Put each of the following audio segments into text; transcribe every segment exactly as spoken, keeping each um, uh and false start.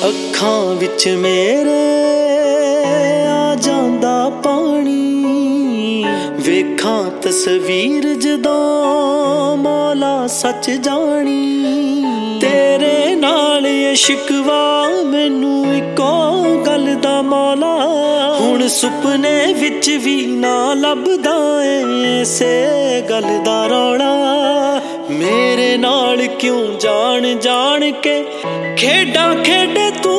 ਅੱਖਾਂ ਵਿੱਚ ਮੇਰੇ ਆ ਜਾਂਦਾ ਪਾਣੀ, ਵੇਖਾਂ ਤਸਵੀਰ ਜਦੋਂ ਮੌਲਾ ਸੱਚ ਜਾਣੀ। ਤੇਰੇ ਨਾਲ ਇਹ ਸ਼ਿਕਵਾ ਮੈਨੂੰ ਇੱਕੋ ਗੱਲ ਦਾ ਮੌਲਾ, ਹੁਣ ਸੁਪਨੇ ਵਿੱਚ ਵੀ ਨਾ ਲੱਭਦਾ ਏ ਇਸੇ ਗੱਲ ਦਾ ਰੌਲਾ। ਮੇਰੇ ਨਾਲ ਕਿਉਂ ਜਾਣ ਜਾਣ ਕੇ ਖੇਡਾਂ ਖੇਡੇ ਤੂੰ,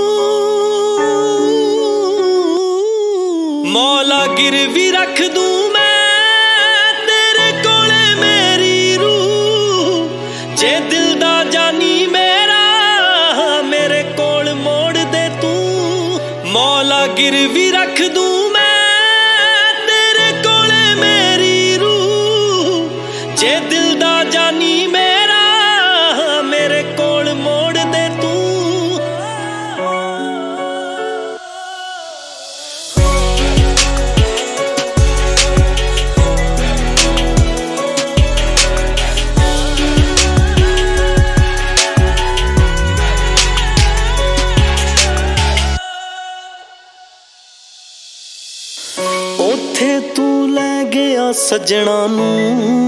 ਮੌਲਾ ਗਿਰਵੀ ਰੱਖ ਦੂੰ ਮੈਂ ਤੇਰੇ ਕੋਲੇ ਮੇਰੀ ਰੂਹ। ਜੇ ਦਿਲ ਦਾ ਜਾਨੀ ਮੇਰਾ ਮੇਰੇ ਕੋਲ ਮੋੜ ਦੇ ਤੂੰ, ਮੌਲਾ ਗਿਰਵੀ ਰੱਖ ਦੂੰ ਮੈਂ ਤੇਰੇ ਕੋਲੇ ਮੇਰੀ ਰੂਹ। ਜੇ ਦਿਲ ਦਾ ਜਾਨੀ ਮੇਰਾ ਮੇਰੇ ਕੋਲ ਮੋੜ ਦੇ ਤੂੰ। ਉੱਥੇ ਤੂੰ ਲੈ ਗਿਆ ਸੱਜਣਾ ਨੂੰ,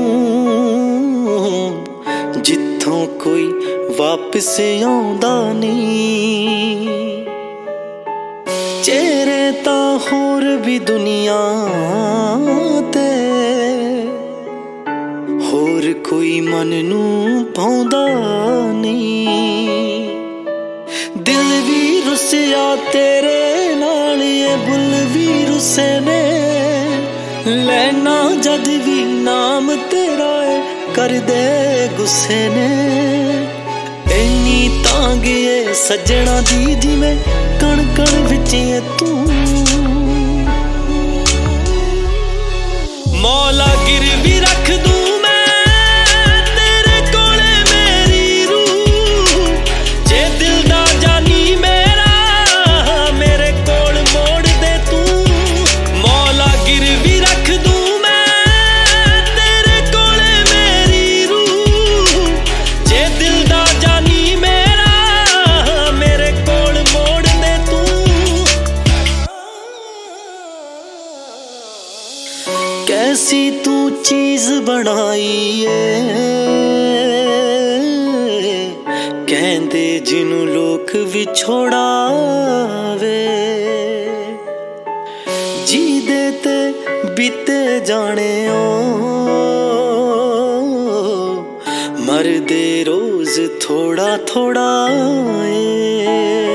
ਜਿੱਥੋਂ ਕੋਈ ਵਾਪਿਸ ਆਉਂਦਾ ਨਹੀਂ। ਚਿਹਰੇ ਤਾਂ ਹੋਰ ਵੀ ਦੁਨੀਆ ਤੇ, ਹੋਰ ਕੋਈ ਮਨ ਨੂੰ ਭਾਉਂਦਾ ਨਹੀਂ। ਦਿਲ ਵੀ ਰੁੱਸਿਆ ਤੇਰੇ ਨਾਲ, ਇਹ ਬੁੱਲ ਵੀ ਰੁੱਸੇ ਨੇ। ਲੈਣਾ ਜਦ ਵੀ ਨਾਮ ਤੇਰਾ ਏ ਕਰਦੇ ਗੁੱਸੇ ਨੇ। ਇੰਨੀ ਤਾਂਗ ਏ ਸੱਜਣਾ ਦੀ ਜਿਵੇਂ ਕਣ ਕਣ ਵਿੱਚ ਏ ਤੂੰ। ਮੌਲਾ ਗਿਰਵੀ ਰੱਖ ਦੂੰ ਮੈਂ ਤੇਰੇ ਕੋਲੇ ਮੇਰੀ ਰੂਹ। ਜੇ ਦਿਲ ਦਾ ਜਾਨੀ ਮੇਰਾ ਮੇਰੇ ਕੋਲ ਮੋੜ ਦੇ ਤੂੰ, ਮੌਲਾ ਗਿਰਵੀ ਰੱਖ ਦੂੰ ਮੈਂ ਤੇਰੇ ਕੋਲੇ ਮੇਰੀ ਰੂਹ। ਜੇ ਦਿਲ ਦਾ ਜਾਨੀ ਮੇਰਾ ਮੇਰੇ ਕੋਲ ਮੋੜ ਦੇ ਤੂੰ। ਕੈਸੀ ਤੂੰ ਚੀਜ਼ ਬਣਾਈ ਏ, ਕਹਿੰਦੇ ਜਿਹਨੂੰ ਲੋਕ ਵਿਛੋੜਾਵੇ। ਜਿਹਦੇ ਤੇ ਬੀਤੇ ਜਾਣਿਓ ਮਰਦੇ ਰੋਜ਼ ਥੋੜਾ ਥੋੜਾ ਏ।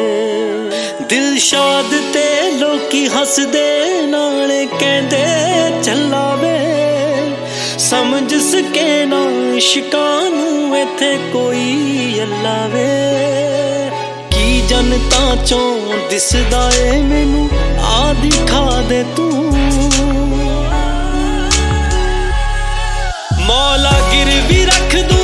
ਦਿਲਸ਼ਾਦ ਤੇ ਲੋਕੀ ਹੱਸਦੇ ਨਾਲੇ ਕਹਿੰਦੇ ਚੱਲਾਵੇ। ਸਮਝ ਸਕੇ ਨਾ ਇਸ਼ਕਾਂ ਨੂੰ ਇੱਥੇ ਕੋਈ ਅੱਲਾ ਵੇ। ਕੀ ਜਨਤਾ ਚੋਂ ਦਿਸਦਾ ਏ ਮੈਨੂੰ ਆ ਦਿਖਾ ਦੇ ਤੂੰ। ਮੌਲਾ ਗਿਰਵੀ ਰੱਖ ਦੂੰ